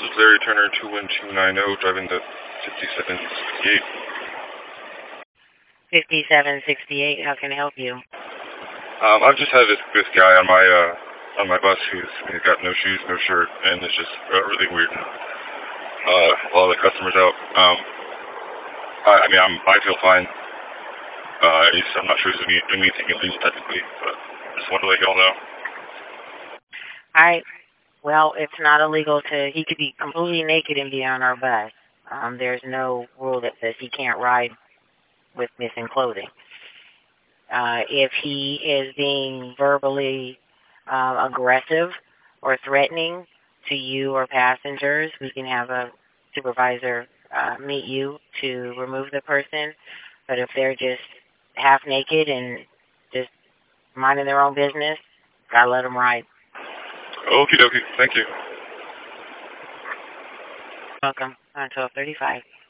is Larry Turner, 21290, driving the 5768. 5768, how can I help you? I've just had this guy on my bus he's got no shoes, no shirt, and it's just really weird. A lot of the customers out. I feel fine. I'm not sure he's doing anything illegal technically, but just wanted to let y'all know. Alright, well, it's not illegal he could be completely naked and be on our bus. There's no rule that says he can't ride with missing clothing. If he is being verbally aggressive or threatening to you or passengers, we can have a supervisor meet you to remove the person. But if they're just half naked and just minding their own business, gotta let them ride. Okie dokie, thank you. Welcome on 1235.